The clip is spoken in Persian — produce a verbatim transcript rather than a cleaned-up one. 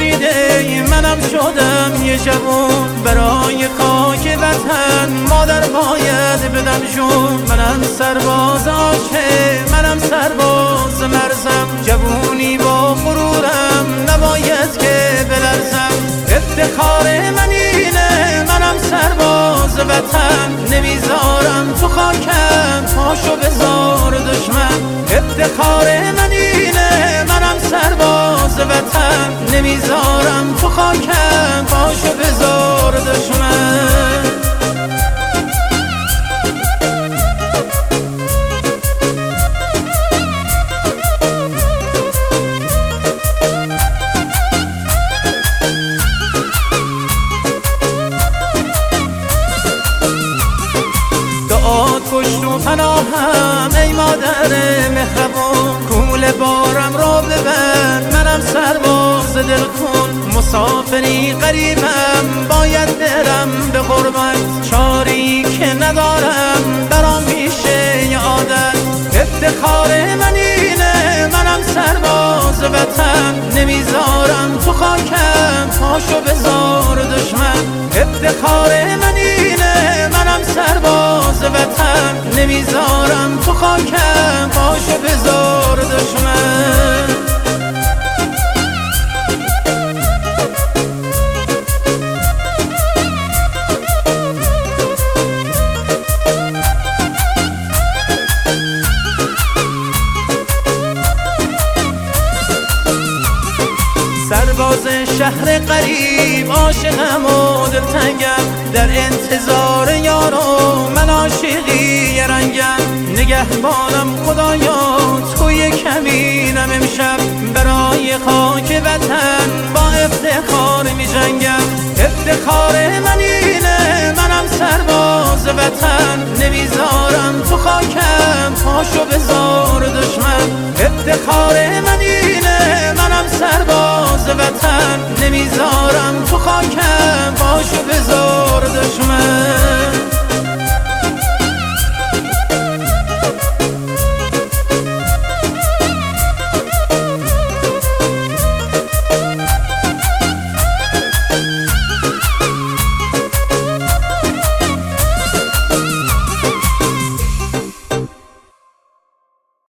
پوسیده منم شدم یه جوون برای خاک وطن مادر باید بدم جون. منم سرباز عاشق منم سرباز مرزم جوونی با غرورم نباید که بلرزم. افتخار من اینه منم سرباز وطن نمیذارم تو خاکم پاشو بذار دشمن. افتخار من اینه منم سرباز وطن نمیذارم تو خاکم پاشو بذار دشمن. پشت و پناهم ای مادر مهربون کول بارم را ببر منم سرباز دل کن. مسافری غریبم باید برم به غربت چاری که ندارم برام میشه یه عادت. افتخار من اینه منم سرباز وطن نمیذارم تو خاکم پاشو بذار دشمن. افتخار من اینه منم سرباز وطن نمیذارم تو خاکم پاشو بذار دشمن. سرباز شهر غریب عاشقم و دلتنگم در انتظار یارو من عاشقی رنگم. نگهبانم خدایا توی کمینم امشب برای خاک وطن با افتخار می جنگم. افتخار من اینه منم سرباز وطن نمیذارم تو خاکم پاشو بذار دشمن. افتخار من اینه منم سرباز وطن نمیذارم تو خاکم پاشو بذار